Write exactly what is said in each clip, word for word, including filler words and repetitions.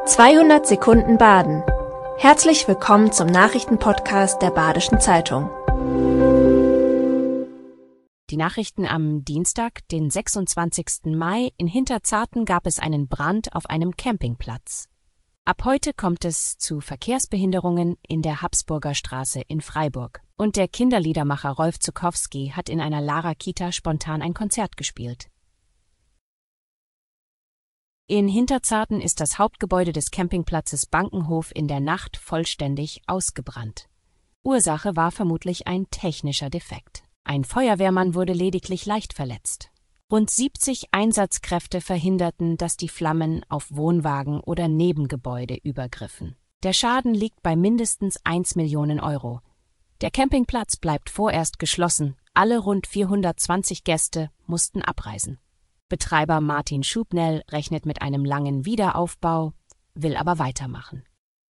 zweihundert Sekunden Baden. Herzlich willkommen zum Nachrichtenpodcast der Badischen Zeitung. Die Nachrichten am Dienstag, den sechsundzwanzigsten Mai. In Hinterzarten gab es einen Brand auf einem Campingplatz. Ab heute kommt es zu Verkehrsbehinderungen in der Habsburger Straße in Freiburg. Und der Kinderliedermacher Rolf Zuckowski hat in einer Lara-Kita spontan ein Konzert gespielt. In Hinterzarten ist das Hauptgebäude des Campingplatzes Bankenhof in der Nacht vollständig ausgebrannt. Ursache war vermutlich ein technischer Defekt. Ein Feuerwehrmann wurde lediglich leicht verletzt. Rund siebzig Einsatzkräfte verhinderten, dass die Flammen auf Wohnwagen oder Nebengebäude übergriffen. Der Schaden liegt bei mindestens eine Million Euro. Der Campingplatz bleibt vorerst geschlossen. Alle rund vierhundertzwanzig Gäste mussten abreisen. Betreiber Martin Schubnell rechnet mit einem langen Wiederaufbau, will aber weitermachen.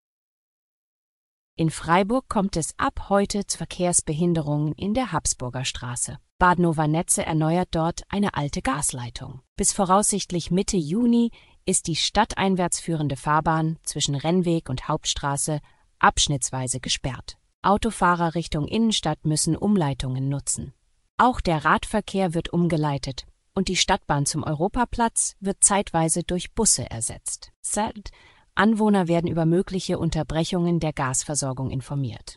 In Freiburg kommt es ab heute zu Verkehrsbehinderungen in der Habsburger Straße. Badenower Netze erneuert dort eine alte Gasleitung. Bis voraussichtlich Mitte Juni ist die stadteinwärts führende Fahrbahn zwischen Rennweg und Hauptstraße abschnittsweise gesperrt. Autofahrer Richtung Innenstadt müssen Umleitungen nutzen. Auch der Radverkehr wird umgeleitet und die Stadtbahn zum Europaplatz wird zeitweise durch Busse ersetzt. Anwohner werden über mögliche Unterbrechungen der Gasversorgung informiert.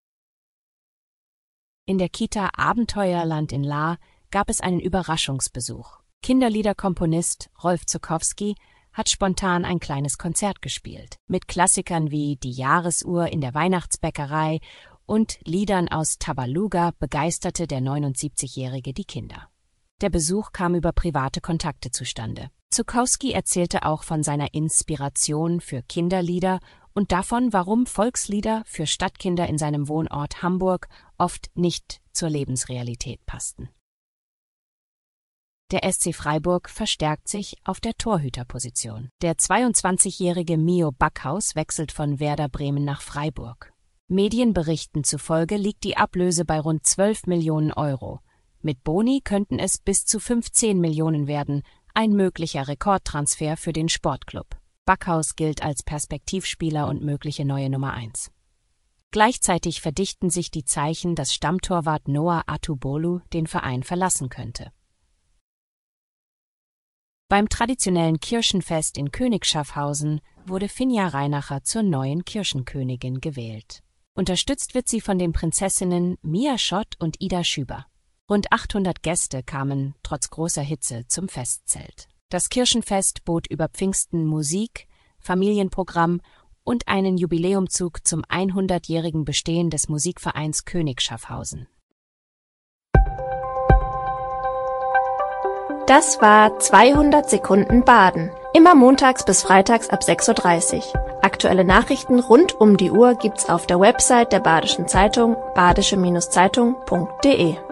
In der Kita Abenteuerland in Lahr gab es einen Überraschungsbesuch. Kinderliederkomponist Rolf Zuckowski hat spontan ein kleines Konzert gespielt, mit Klassikern wie Die Jahresuhr in der Weihnachtsbäckerei und Liedern aus Tabaluga begeisterte der neunundsiebzigjährige die Kinder. Der Besuch kam über private Kontakte zustande. Zuckowski erzählte auch von seiner Inspiration für Kinderlieder und davon, warum Volkslieder für Stadtkinder in seinem Wohnort Hamburg oft nicht zur Lebensrealität passten. Der S C Freiburg verstärkt sich auf der Torhüterposition. Der zweiundzwanzigjährige Mio Backhaus wechselt von Werder Bremen nach Freiburg. Medienberichten zufolge liegt die Ablöse bei rund zwölf Millionen Euro. Mit Boni könnten es bis zu fünfzehn Millionen werden, ein möglicher Rekordtransfer für den Sportclub. Backhaus gilt als Perspektivspieler und mögliche neue Nummer eins. Gleichzeitig verdichten sich die Zeichen, dass Stammtorwart Noah Atubolu den Verein verlassen könnte. Beim traditionellen Kirchenfest in Königschaffhausen wurde Finja Reinacher zur neuen Kirchenkönigin gewählt. Unterstützt wird sie von den Prinzessinnen Mia Schott und Ida Schüber. Rund achthundert Gäste kamen trotz großer Hitze zum Festzelt. Das Kirchenfest bot über Pfingsten Musik, Familienprogramm und einen Jubiläumzug zum hundertjährigen Bestehen des Musikvereins Königschaffhausen. Das war zweihundert Sekunden Baden. Immer montags bis freitags ab sechs Uhr dreißig. Aktuelle Nachrichten rund um die Uhr gibt's auf der Website der Badischen Zeitung badische Zeitung punkt de.